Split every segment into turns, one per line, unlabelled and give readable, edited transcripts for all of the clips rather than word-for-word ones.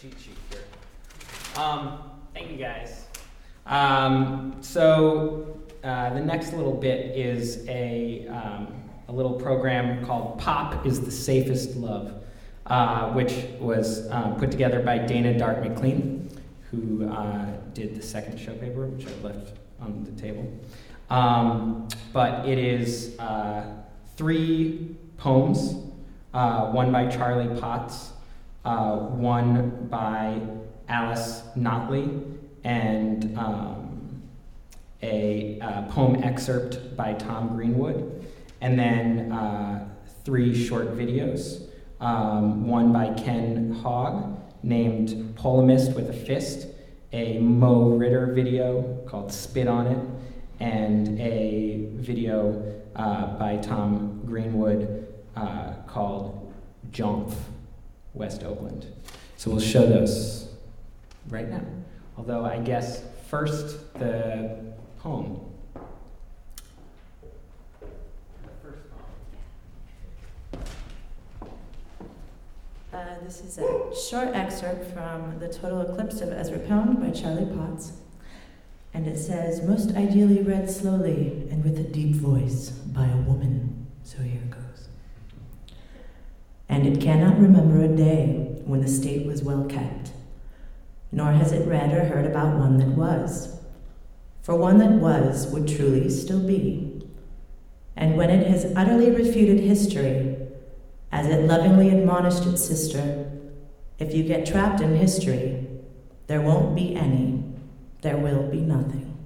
cheat sheet here. Thank you guys. The next little bit is a little program called Pop is the Safest Love, which was put together by Dana Dart McLean, who did the second show paper, which I left on the table. But it is 3 poems, one by Charlie Potts, one by Alice Notley, and a poem excerpt by Tom Greenwood, and then 3 short videos, one by Ken Hogg named Polemist with a Fist, a Mo Ritter video called Spit on It, and a video by Tom Greenwood called Jomp, West Oakland. So we'll show those right now. Although I guess first the poem.
This is a short excerpt from The Total Eclipse of Ezra Pound by Charlie Potts. And it says, most ideally read slowly and with a deep voice by a woman. So here goes. And it cannot remember a day when the state was well kept, nor has it read or heard about one that was. For one that was would truly still be. And when it has utterly refuted history, as it lovingly admonished its sister, if you get trapped in history, there won't be any, there will be nothing.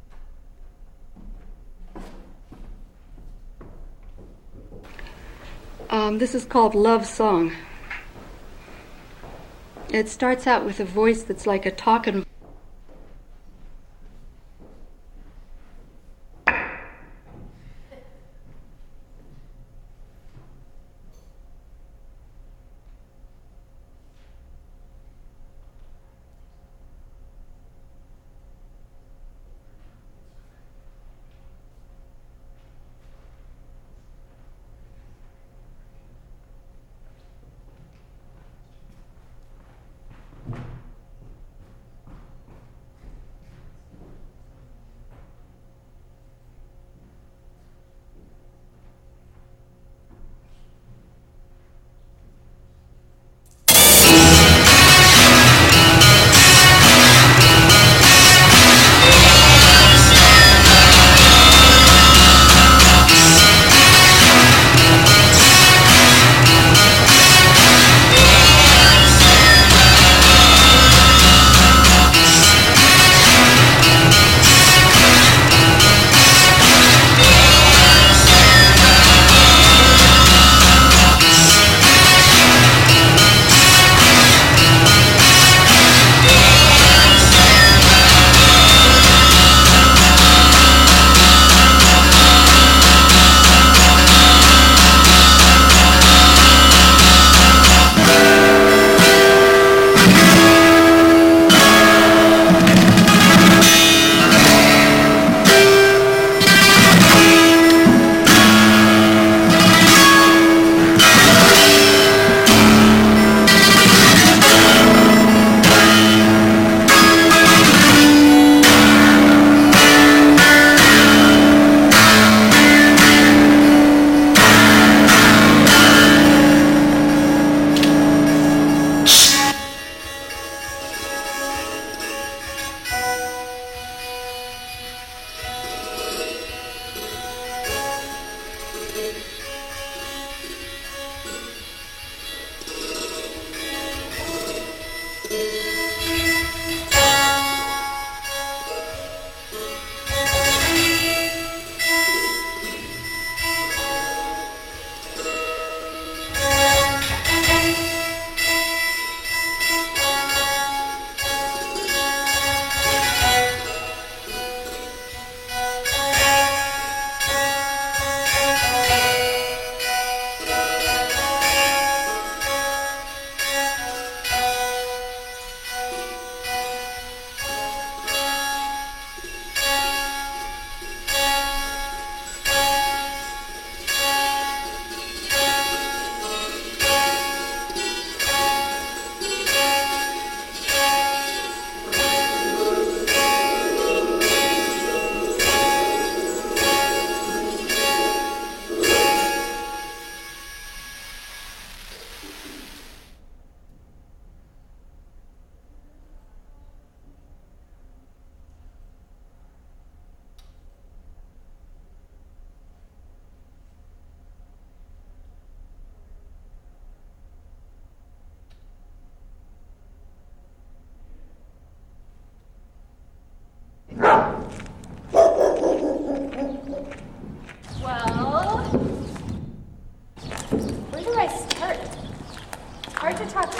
This is called Love Song. It starts out with a voice that's like a talking.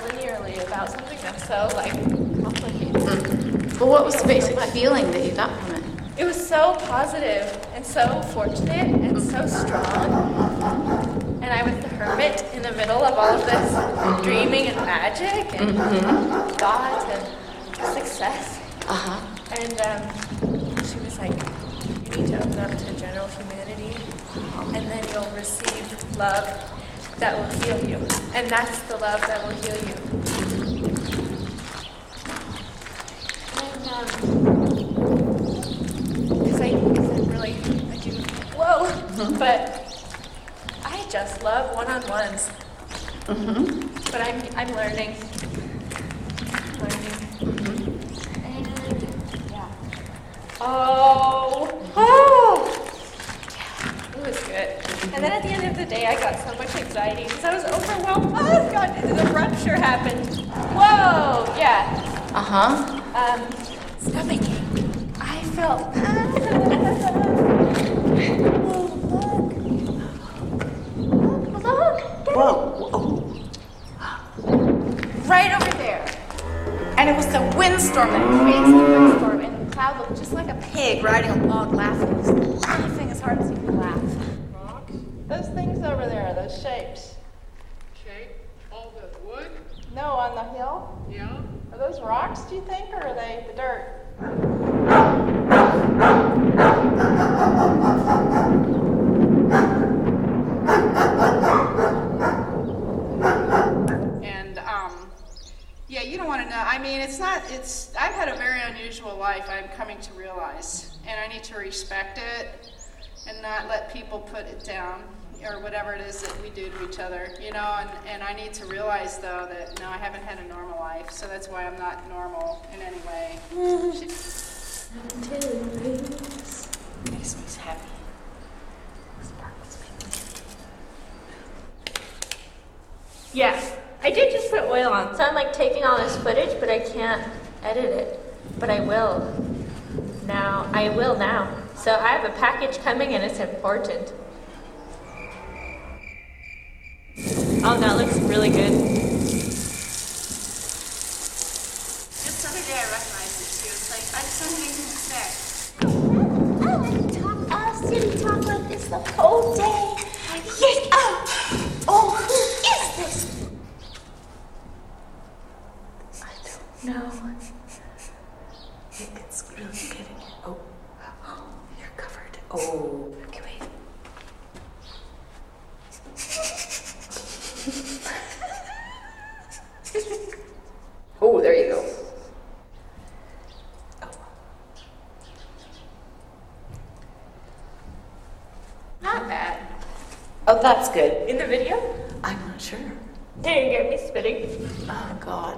linearly about something that's so like complicated.
Well, what was the basic feeling that you got from it?
It was so positive and so fortunate and so strong. And I was the hermit in the middle of all of this dreaming and magic and thought and success. And she was like, you need to open up to general humanity, and then you'll receive love that will heal you. And that's the love that will heal you. And because I really, I do, whoa, but I just love one-on-ones. But I'm learning. And yeah. Oh, yeah, it was good. And then at the end of the day, I got so much anxiety because I was overwhelmed. Oh God, the rupture happened. Whoa, yeah. Stomachache. I felt. Look.
Whoa.
Right over there. And it was the windstorm, that crazy windstorm, and the cloud looked just like a pig riding a log laughing. He was laughing as hard as he could laugh.
Rocks? Those things over there, those shapes. Shape? All the wood? No, on the hill? Yeah. Are those rocks, do you think, or are they the dirt? And, yeah, you don't want to know. I mean, I've had a very unusual life, I'm coming to realize. And I need to respect it and not let people put it down or whatever it is that we do to each other, you know, and I need to realize, though, that, no, I haven't had a normal life, so that's why I'm not normal in any way.
Makes me happy.
Yeah, I did just put oil on, so I'm like taking all this footage, but I can't edit it. But I will now. So I have a package coming and it's important. Oh, that looks really good.
Just the other day I recognized it. She was like, I just don't have anything to say.
I like city talk like this the whole day. Yes. Oh, who is this?
I don't know. It's really getting it. Oh, you're covered. Oh, okay, wait. Oh, there you go.
Not bad.
Oh, that's good.
In the video?
I'm not sure.
Didn't get me spitting.
Oh, God.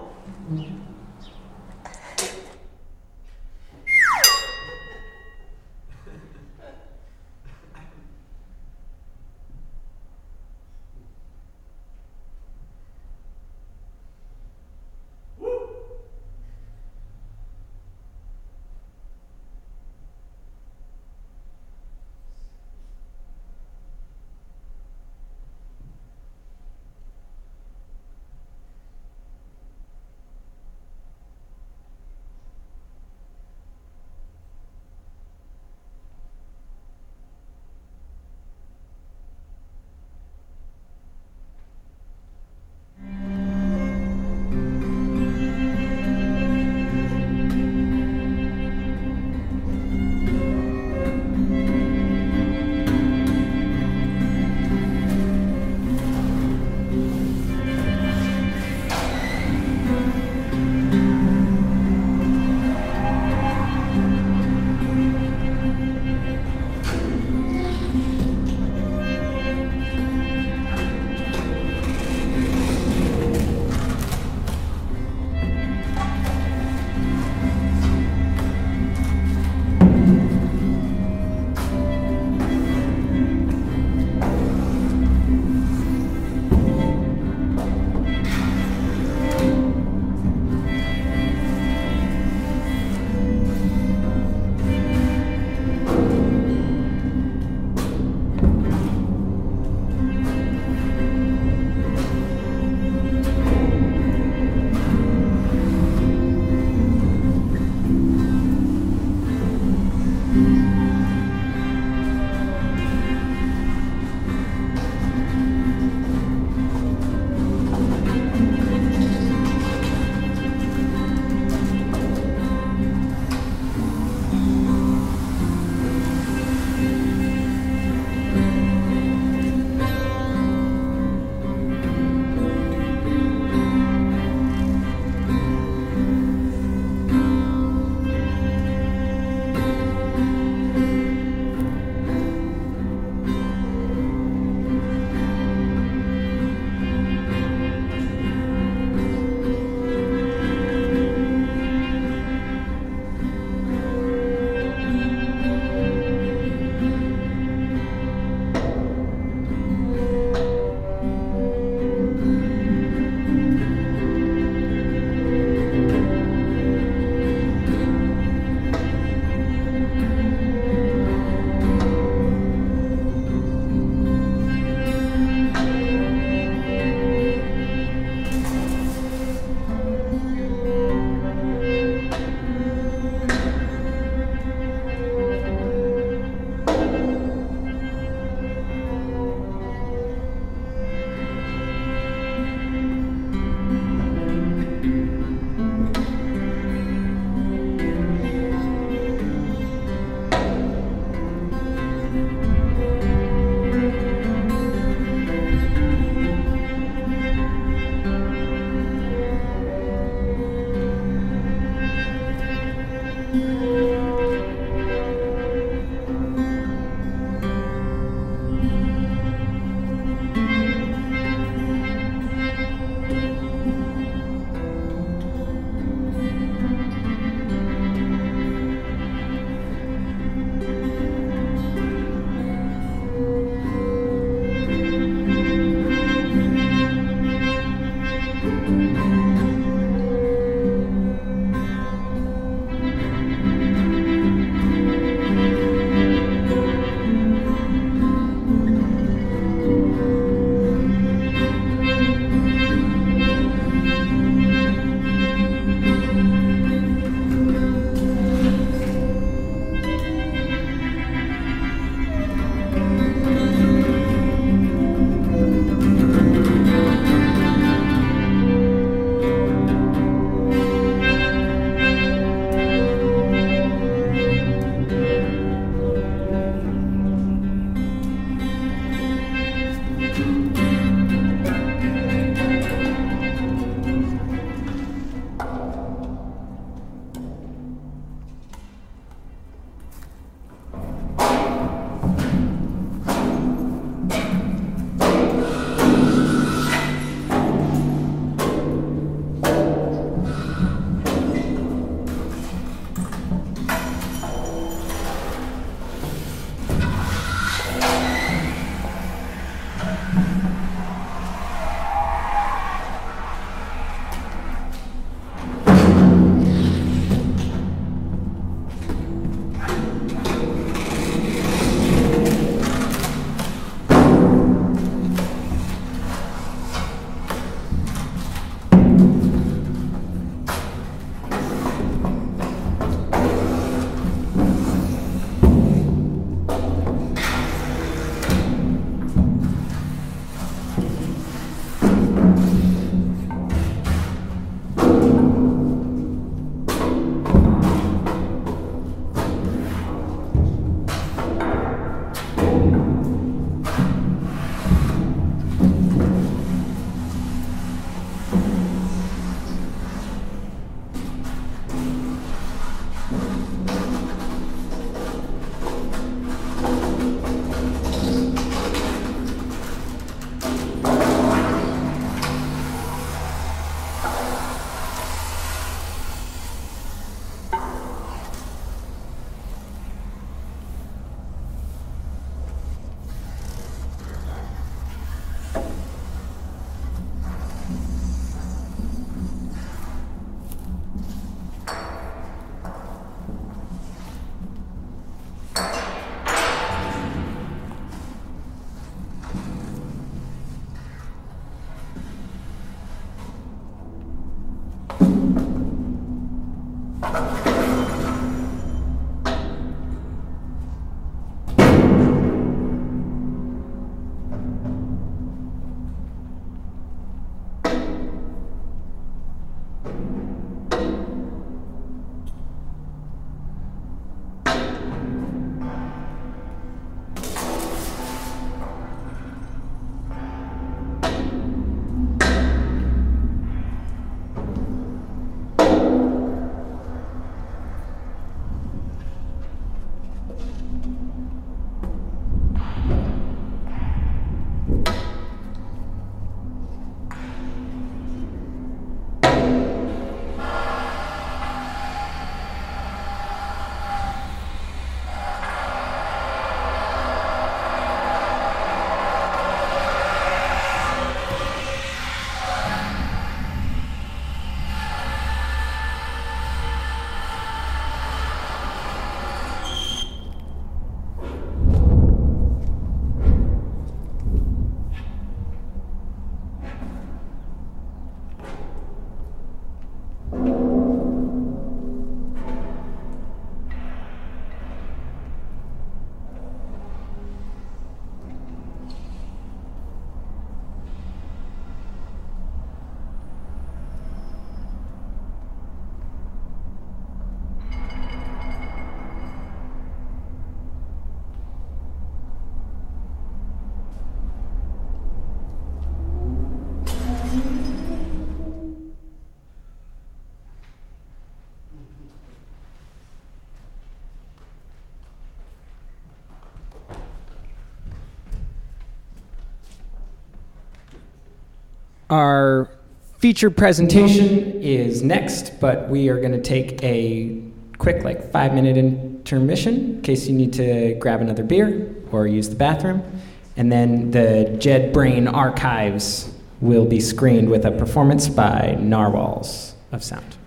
Our feature presentation is next, but we are going to take a quick, 5-minute intermission in case you need to grab another beer or use the bathroom. And then the Jed Brain Archives will be screened with a performance by Narwhals of Sound.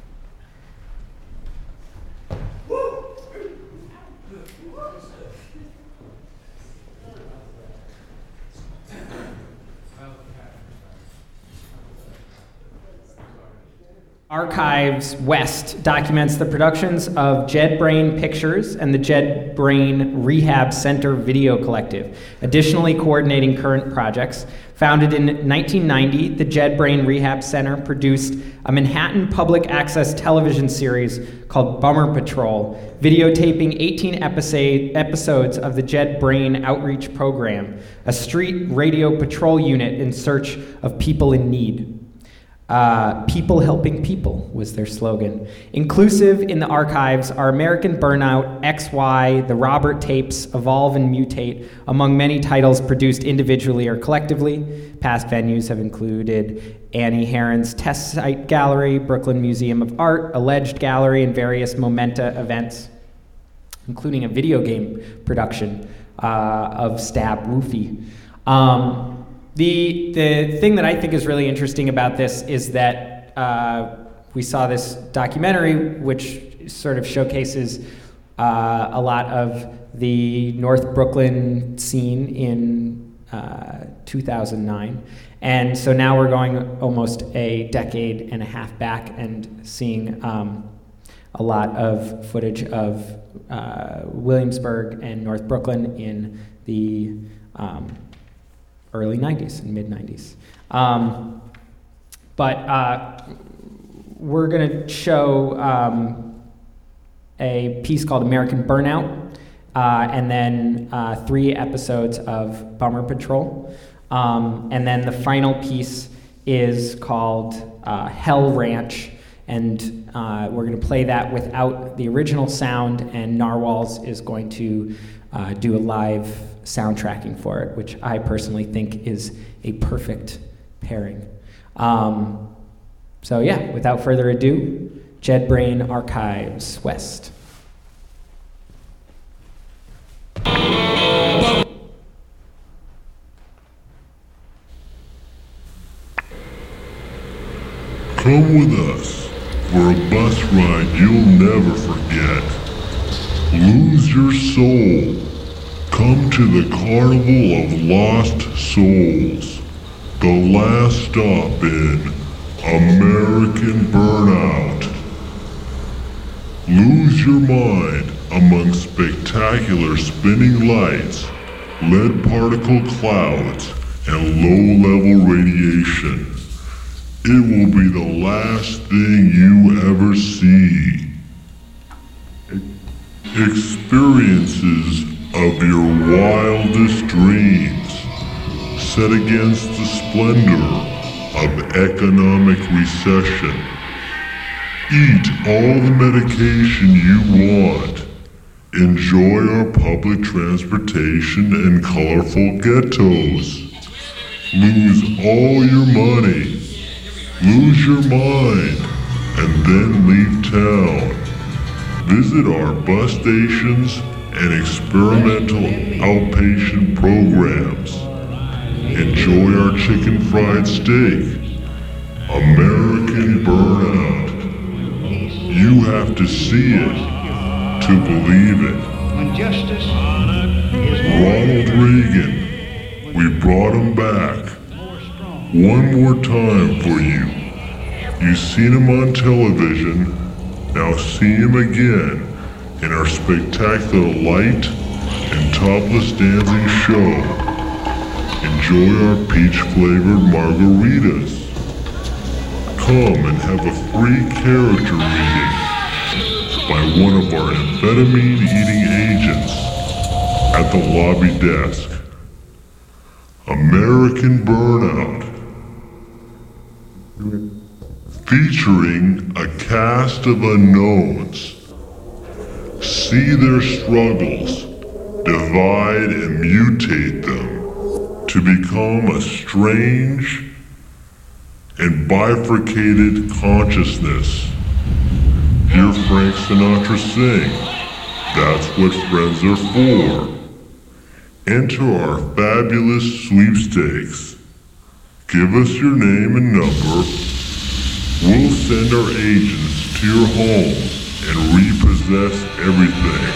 Archives West documents the productions of Jed Brain Pictures and the Jed Brain Rehab Center Video Collective, additionally coordinating current projects. Founded in 1990, the Jed Brain Rehab Center produced a Manhattan public access television series called Bummer Patrol, videotaping 18 episodes of the Jed Brain Outreach Program, a street radio patrol unit in search of people in need. People helping people was their slogan. Inclusive in the archives are American Burnout, XY, The Robert Tapes, Evolve and Mutate, among many titles produced individually or collectively. Past venues have included Annie Herron's Test Site Gallery, Brooklyn Museum of Art, Alleged Gallery, and various Momenta events, including a video game production of Stab Woofy. The thing that I think is really interesting about this is that we saw this documentary which sort of showcases a lot of the North Brooklyn scene in 2009. And so now we're going almost a decade and a half back and seeing a lot of footage of Williamsburg and North Brooklyn in the early 90s and mid 90s. But we're going to show a piece called American Burnout, and then 3 episodes of Bummer Patrol. And then the final piece is called Hell Ranch, and we're going to play that without the original sound, and Narwhals is going to do a live soundtracking for it, which I personally think is a perfect pairing. So yeah, without further ado, Jed Brain Archives West.
Come with us for a bus ride you'll never forget. Lose your soul. Come to the Carnival of Lost Souls, the last stop in American Burnout. Lose your mind among spectacular spinning lights, lead particle clouds, and low-level radiation. It will be the last thing you ever see. Experiences of your wildest dreams, set against the splendor of economic recession. Eat all the medication you want. Enjoy our public transportation and colorful ghettos. Lose all your money. Lose your mind, and then leave town. Visit our bus stations and experimental outpatient programs. Enjoy our chicken fried steak. American Burnout. You have to see it to believe it. Ronald Reagan, we brought him back. One more time for you. You've seen him on television, now see him again in our spectacular light and topless dancing show. Enjoy our peach-flavored margaritas. Come and have a free character reading by one of our amphetamine-eating agents at the lobby desk. American Burnout. Featuring a cast of unknowns. See their struggles, divide and mutate them to become a strange and bifurcated consciousness. Hear Frank Sinatra sing. That's what friends are for. Enter our fabulous sweepstakes. Give us your name and number. We'll send our agents to your home and repossess everything.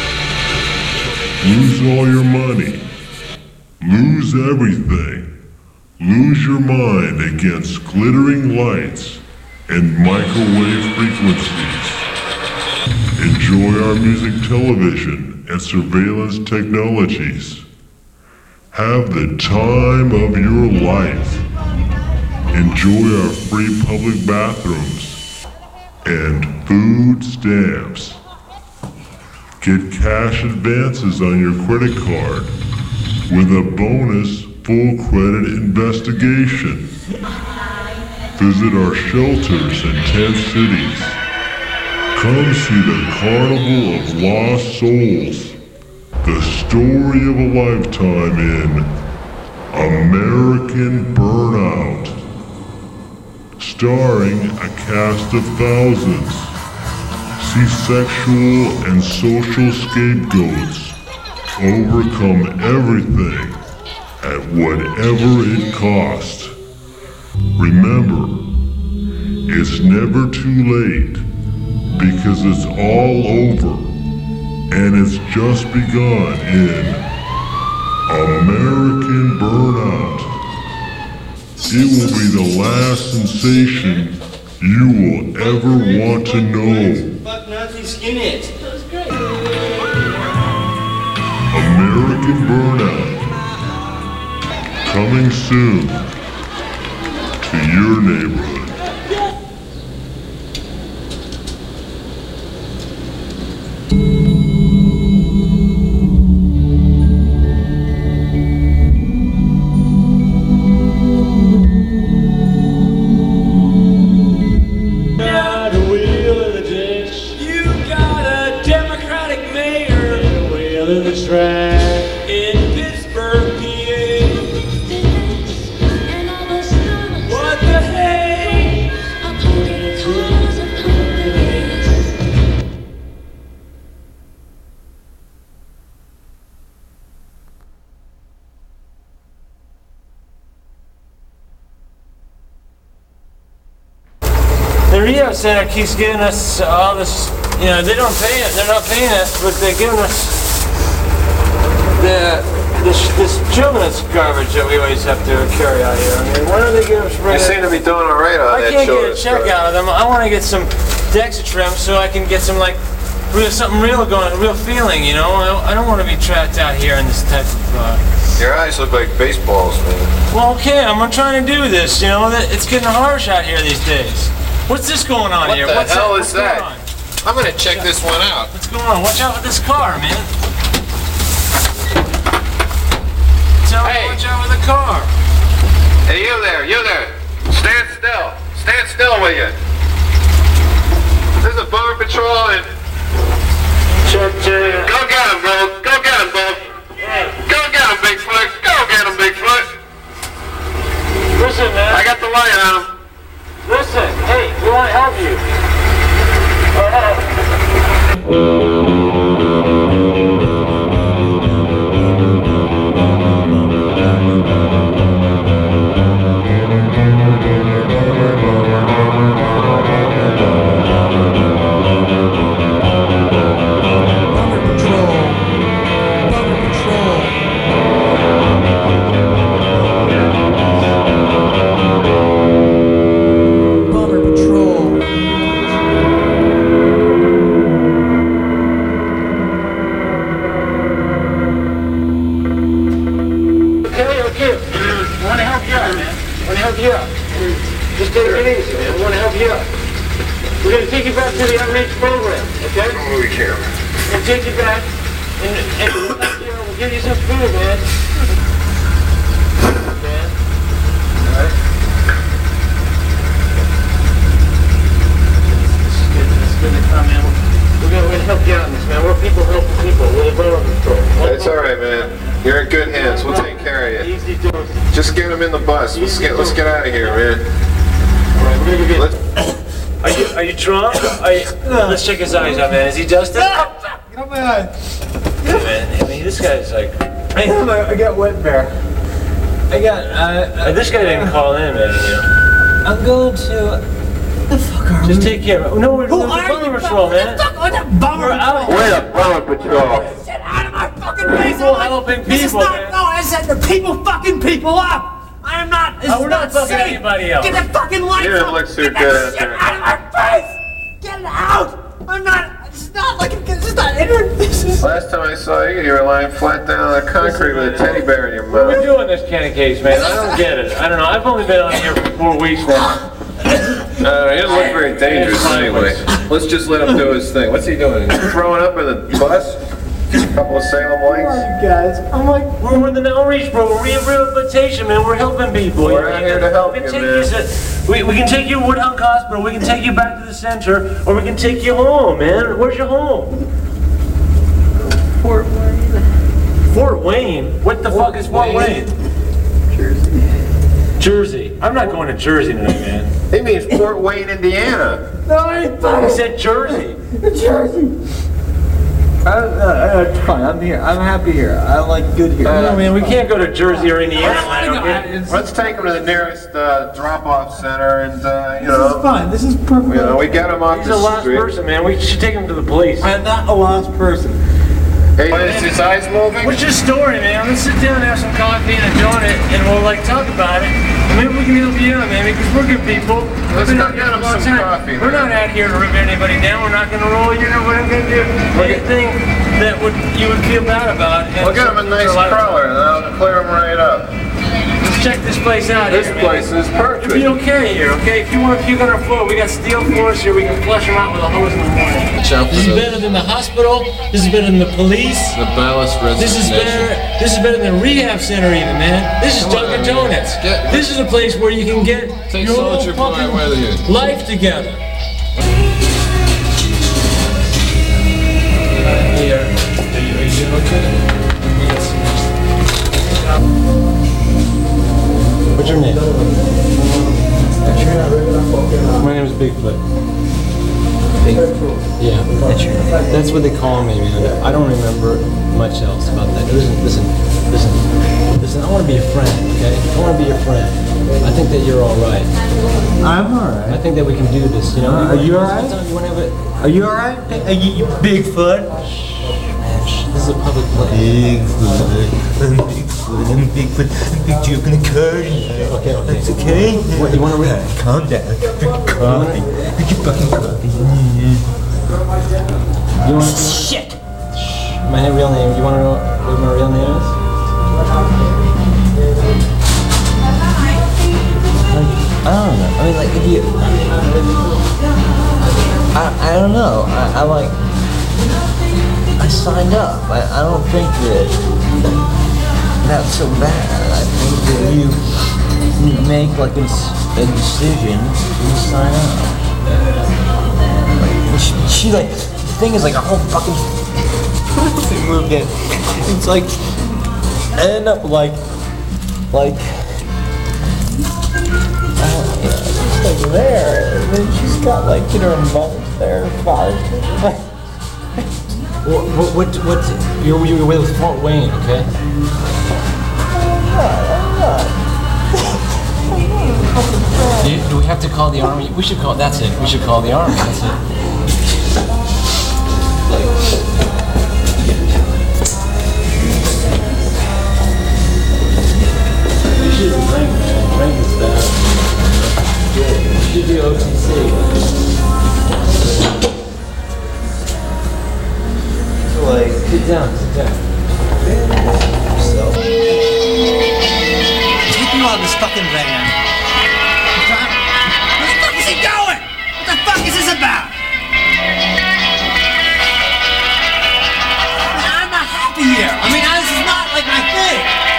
Lose all your money. Lose everything. Lose your mind against glittering lights and microwave frequencies. Enjoy our music television and surveillance technologies. Have the time of your life. Enjoy our free public bathrooms and food stamps. Get cash advances on your credit card with a bonus full credit investigation. Visit our shelters in 10 cities. Come see the Carnival of Lost Souls. The story of a lifetime in American Burnout. Starring a cast of thousands. See sexual and social scapegoats overcome everything at whatever it costs. Remember, it's never too late because it's all over. And it's just begun in American Burnout. It will be the last sensation you will ever want to know.
Fuck Nazi skinheads. That was great.
American Burnout. Coming soon to your neighborhood.
The Rio Center keeps giving us all this, you know, they're not paying us, but they're giving us this children's garbage that we always have to carry out here. I mean, why don't they give us
You seem to be doing all right on that
I can't get a
children's
check
garbage.
out of them. I want to get some Dexatrim so I can get some, like, something real going, a real feeling, you know? I don't want to be trapped out here in this type of...
Your eyes look like baseballs, man.
Well, okay, I'm trying to do this, you know? It's getting harsh out here these days. What's this going on here?
What the hell is
What's
that?
going on?
I'm gonna check this one out.
What's going on? Watch out with this car, man. Tell me, watch out with the car.
Hey, you there, stand still. Stand still, will you? There's a border patrol and...
Check.
Go get him, bro. Go get him, bro.
Hey.
Go get him, Bigfoot. Go get him, Bigfoot.
Listen, man.
I got the light on him.
Listen, hey, we want to help you. Just take it easy, man. We want to help you out. We're going to take you back to the outreach program, okay?
Movie camera.
We'll take you back, and we'll give you some food, man. Man. All right? This is good to come in. We're going to help you out in this, man. We're people helping people. We're the border patrol.
That's all right, man. You're in good hands. We'll take care of you.
Easy doing.
Just get him in the bus. Let's get out of here, man.
Alright, we're gonna go get... Are you drunk? Let's check his eyes out, man. Is he Justin?
Get off my eyes.
Hey, man. I mean, this guy's like...
I got wet bear.
This guy didn't call in, man, you know.
I'm going to... The fuck are
Just take care of it. No, we're doing the bummer patrol, man.
We're
out.
Wait a bummer patrol.
Get out of my fucking face!
People helping people,
This is not,
man.
no, I said the people fucking people up! I am not, this is
We're not fucking
safe.
anybody else.
Get the fucking lights
You didn't
up!
look so
Get
good
that
out
shit
there.
out of my face! Get it out! I'm not, this is not like, this is not internet, this is...
Last time I saw you, you were lying flat down on the concrete with a teddy bear in your
What are we
mouth.
doing this candy case, man? I don't get it. I don't know. I've only been on here for 4 weeks now.
He doesn't look very dangerous anyway. Let's just let him do his thing. What's he doing? Throwing up in the bus? A couple of Salem lights?
You guys, I'm like...
We're in the outreach program. We're rehabilitation, man. We're helping people.
We're out here to help you, man.
We can take you to Woodhunk Hospital. We can take you back to the center, or we can take you home, man. Where's your home?
Fort Wayne.
Fort Wayne? What the fuck is Fort Wayne? Jersey. I'm not going to Jersey tonight, man.
He means Fort Wayne, Indiana.
No, I ain't fine.
He said Jersey.
Jersey. It's fine, I'm here. I'm happy here. I like good here.
No, man, we can't go to Jersey or Indiana. I don't get it.
Let's take him to the nearest drop-off center and, you
This is
know,
fine. This is perfect.
you know, we got him off
He's a
the
lost
street.
person, man. We should take him to the police.
I'm not a lost person.
Hey, is his eyes moving?
What's your story, man? Let's sit down and have some coffee and a donut, and we'll talk about it. And maybe we can help you out, man, because we're good people.
Let's
We've been
go
out here
get
a
him
long
some
time.
coffee,
We're
man.
not out here to rip anybody down. We're not going to roll you. We're not going to do anything that you would feel bad about. And
We'll get him a nice crawler and I'll clear him right up.
Let's check this place out.
This
here,
place
man.
is perfect.
It'll be okay here, okay? If you want to puke on our floor, we got steel floors here. We can flush them out with a hose in the morning. This is better than the hospital. This is better than the police.
The ballast
This is better than the rehab center even, man. This is Dunkin' Donuts. This is a place where you can get
Take
your
Soldier
whole
Boy
fucking
with you.
life together. Here. Are you okay? What's your name? My name is Bigfoot. Bigfoot? Yeah. That's what they call me, man. I don't remember much else about that. Listen. I want to be a friend, okay? I want to be your friend. I think that you're all right.
I'm alright.
I think that we can do this, you know?
Are you alright?
You want to have it?
Are you alright? Are you Bigfoot?
This is a public place.
Bigfoot, you're gonna curse.
Okay.
That's okay.
What, you want to read?
Calm down. Coffee. Get your fucking coffee.
You want
Shit!
my real name? You want to know what my real name is?
I don't know. I mean, like, if you... I don't know. I signed up. I don't think that that's so bad. I think that you make, like, a decision and sign up. Like, she like, the thing is, like, a whole fucking thing moved in. It's like, I end up, like, like there, and then she's got like, you know, her mother's there, father's there.
What? You're with Fort Wayne, okay? Do we have to call the army? We should call. That's it. We should call the army. That's it. You shouldn't drink, man. Drink is bad. You should do OTC.
Like,
Sit down.
so. Take him out of this fucking van. Where the fuck is he going? What the fuck is this about? I'm not happy here. I mean, this is not like my thing.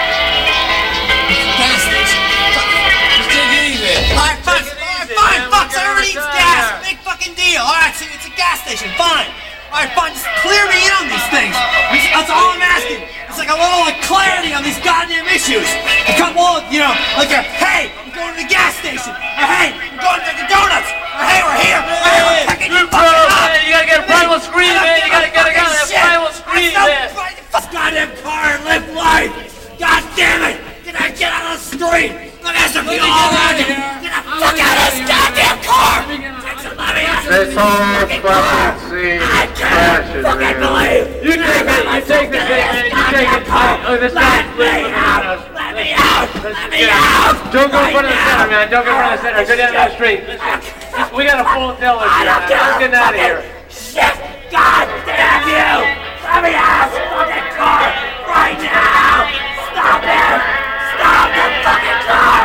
Gas station.
Just take it easy.
Alright, fine, Fox, everybody eats gas. Big fucking deal. Alright, so it's a gas station, fine.
Alright, fine, just clear me in on these things. That's all I'm asking. It's like a little clarity on these goddamn issues. A couple of, like hey, I'm going to the gas station. Or hey, I'm going to the donuts. Or hey, we're here. Hey, we're picking you fucking up.
You gotta get a primal scream, man. You gotta get a primal scream, man.
This goddamn car and live life. God damn it. Get out of the street. Look at some people all around you. Get the fuck out of this goddamn car.
This whole fucking scene crashes, man.
You take the thing, man. You take it. Oh, this guy's living us.
Let me out. Let me out.
Don't go in front of the center, man. Don't go in front of the center. Go down the street. We got a full dealer here, man. Let's get out of here.
Shit. God damn you. Let me out of this fucking car right now. Stop it. Stop the fucking car.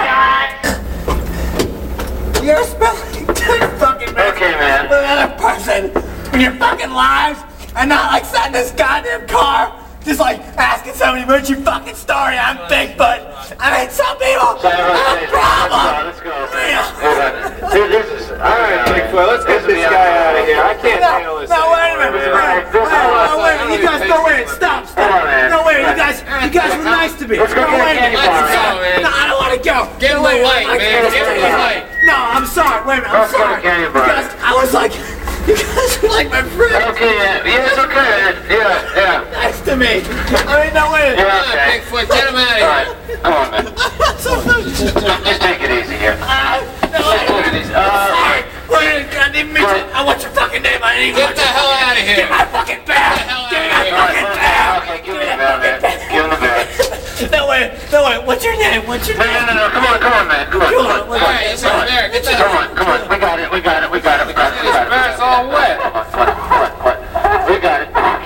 You're spelling good fucking man.
Okay, man.
With another person in your fucking lives and not like sat in this goddamn car just like asking somebody what's your fucking story. I'm Bigfoot. I mean, some people have a problem.
Let's go. Alright, Bigfoot, let's get this guy out of here. I can't handle this.
No, wait a minute. No, wait. You guys, no, wait. Stop. No, wait. You guys were nice to me.
Let's go get a candy bar, man.
No, I don't want to go.
Get him the light, man. Get him the light.
No, I'm sorry. Wait a minute. I'm sorry. Because I was like, you guys were like my friend.
Okay, yeah, it's okay, man. Yeah.
Nice to me. I mean, no, wait.
Come on, Bigfoot, get him out of here.
Come on, man. Just take it easy here.
Sorry. Wait, I didn't mean to. I want your fucking name. I didn't
Get the hell out of here.
Get my fucking bag. Give me my fucking bag.
Okay, give me the bag, man. Give him the bag.
No, wait. What's your name?
No, come on, man. Come on.
Alright, it's over there. Get the hell
Come on. We got it.
This bar's all wet.
Come on. We got it.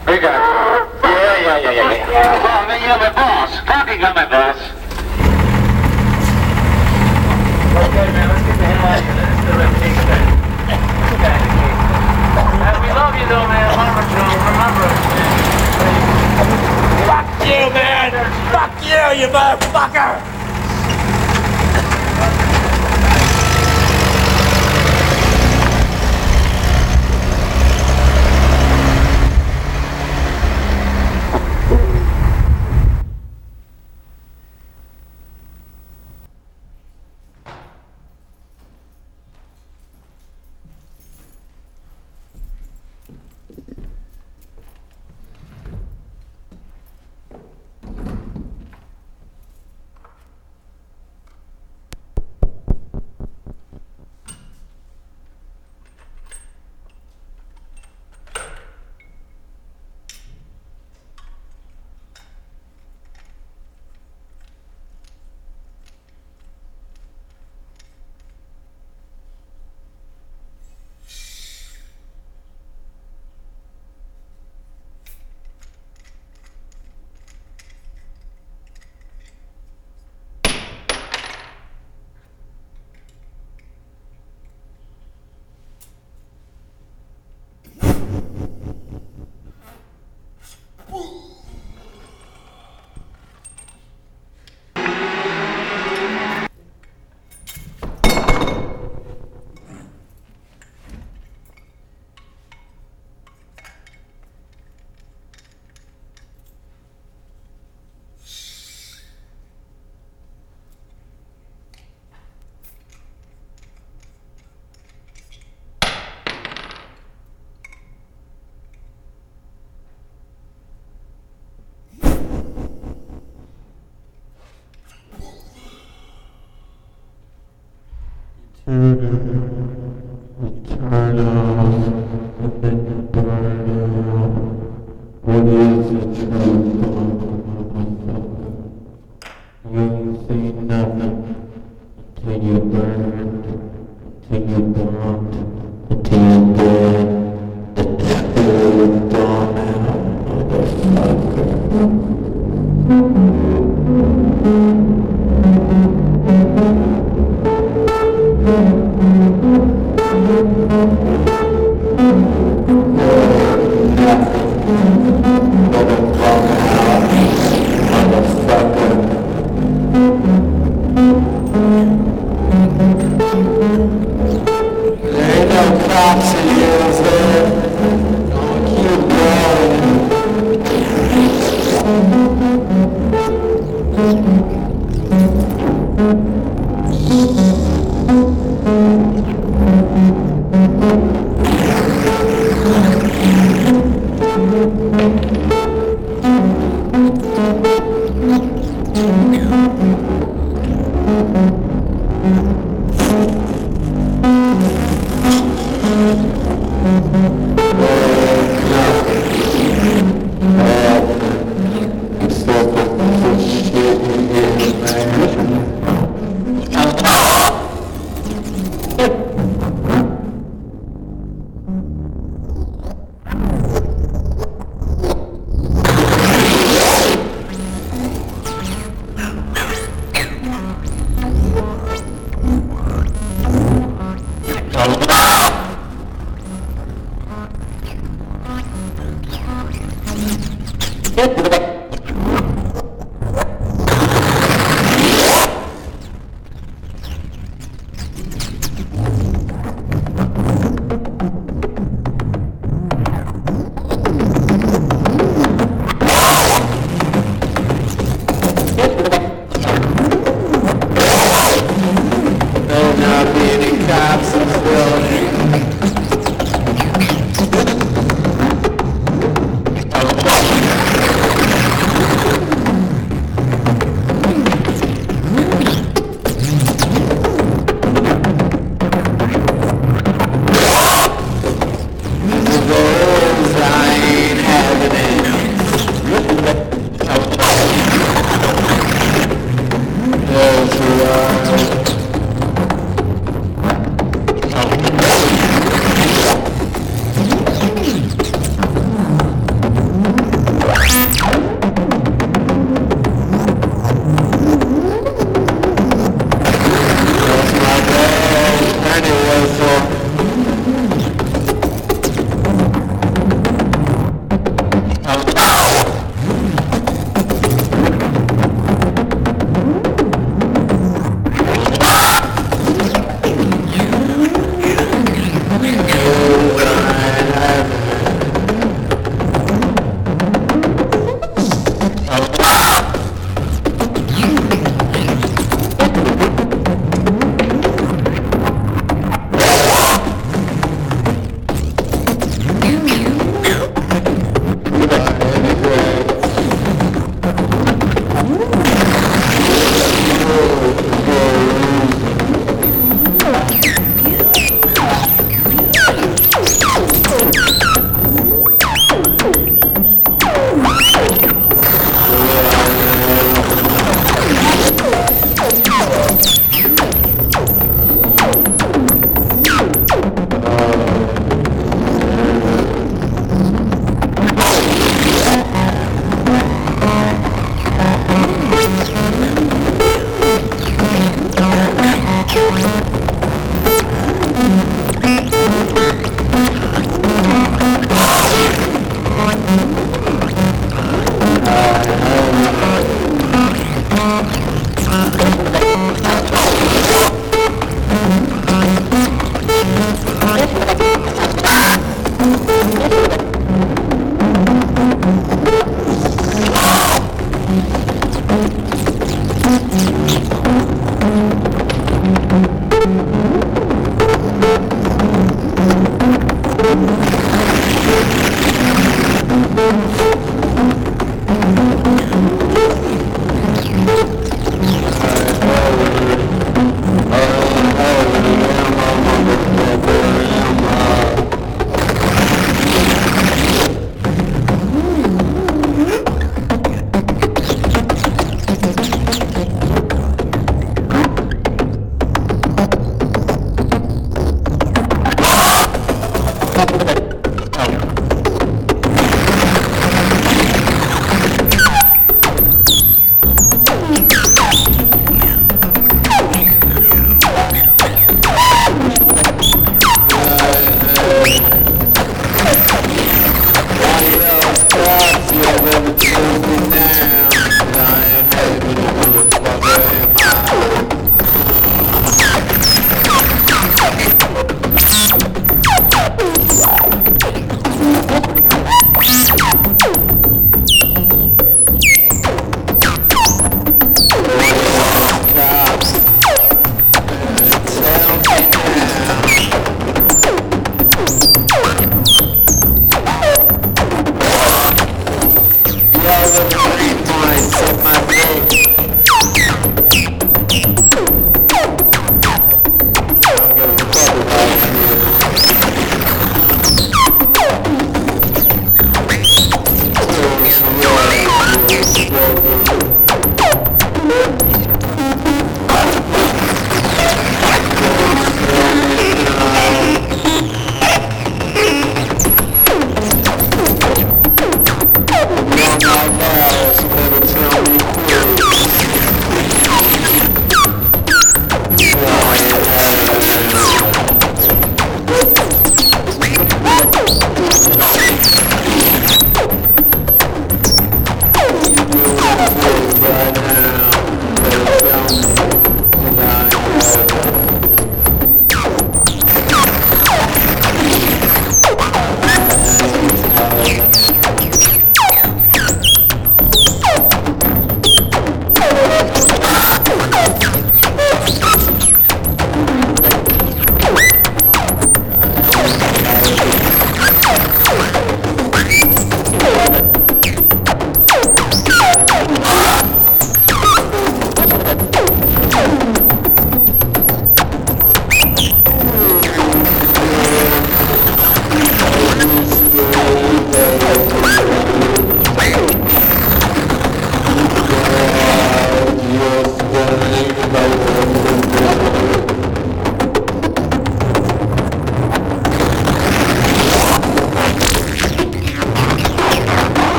Yeah. Come on, man, you're my boss. Fucking got my boss. Okay, man, let's get the hell out of here. This is the reputation thing. We love you, though, man. Remember us, man.
Fuck you, man. Fuck you, you motherfucker.
Turn off, and then you burn out. What is the truth, motherfucker? You ain't seen nothing until you burned, until you bombed, until you dead. The truth gone out, motherfucker. There ain't no cops in here, is there? No,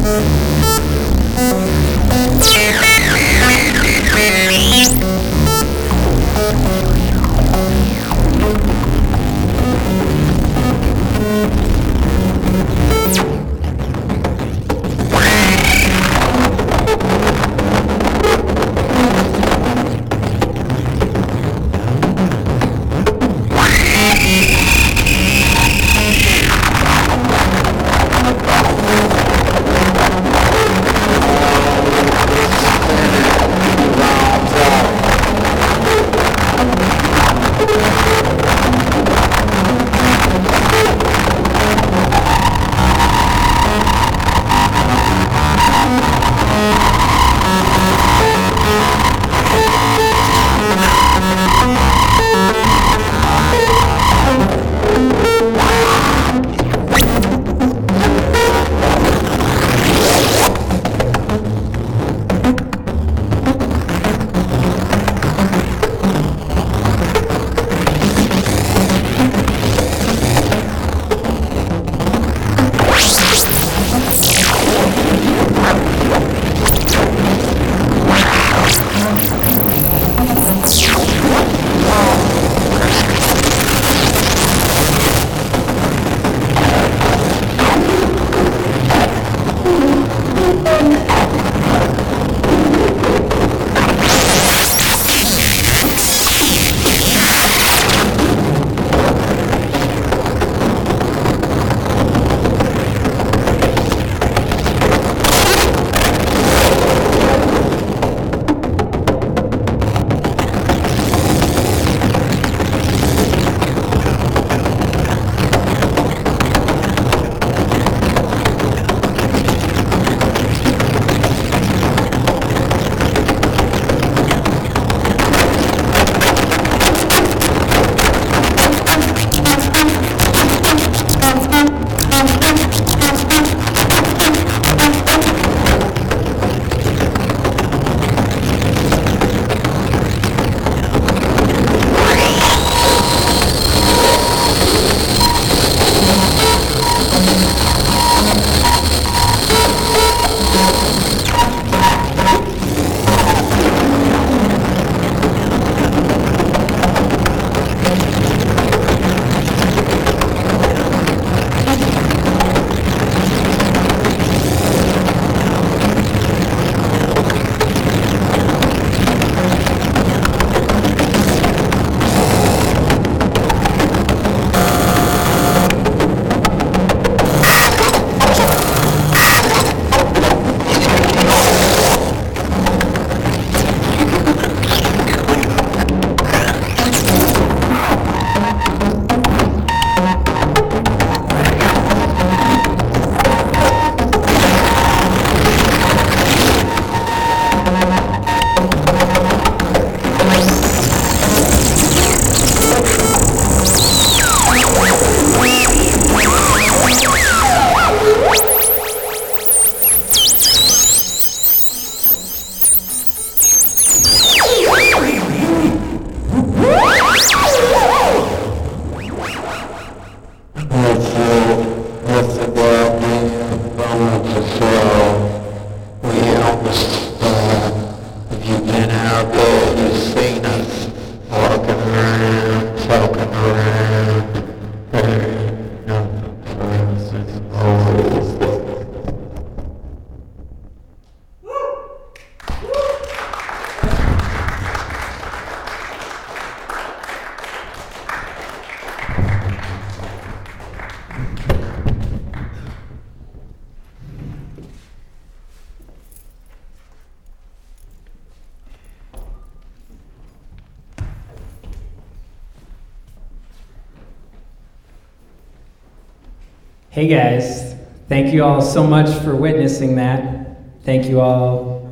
Hey guys, thank you all so much for witnessing that. Thank you all,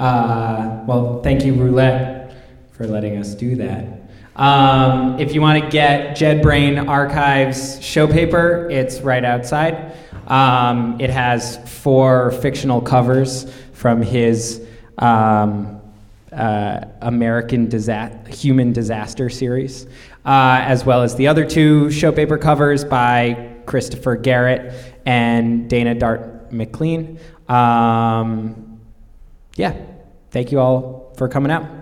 thank you Roulette for letting us do that. If you want to get JetBrain Archives show paper, it's right outside. It has 4 fictional covers from his American Human Disaster series, as well as the other 2 show paper covers by Christopher Garrett and Dana McLean. Yeah, thank you all for coming out.